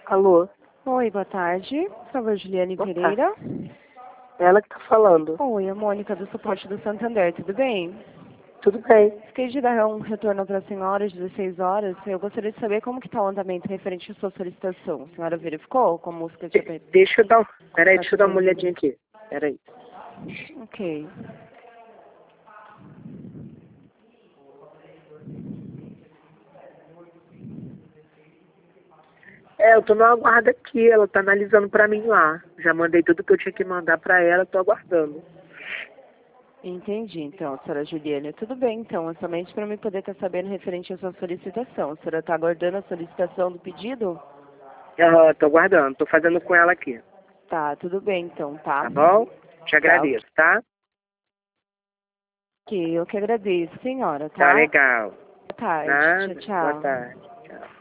Alô? Oi, boa tarde. Por favor, Juliane Boa Pereira. Ela que tá falando. Oi, a Mônica do suporte do Santander, tudo bem? Tudo bem. Fiquei de dar um retorno para a senhora às 16 horas. Eu gostaria de saber como que está o andamento referente à sua solicitação. A senhora verificou como música tinha feito? Deixa eu dar Peraí, deixa eu dar uma olhadinha aqui. Peraí. Ok. Eu tô no aguardo aqui, ela tá analisando pra mim lá. Já mandei tudo que eu tinha que mandar pra ela, tô aguardando. Entendi, então, senhora Juliane. Tudo bem, então. É somente para mim poder estar sabendo referente à sua solicitação. A senhora está aguardando a solicitação do pedido? Tô aguardando, tô fazendo com ela aqui. Tá, tudo bem, então, tá? Tá bom? Te Tá, agradeço, tá? ok. Eu que agradeço, senhora, Tá tá? legal. Boa tarde. Tchau, Nada. Boa tchau. tarde. Tchau.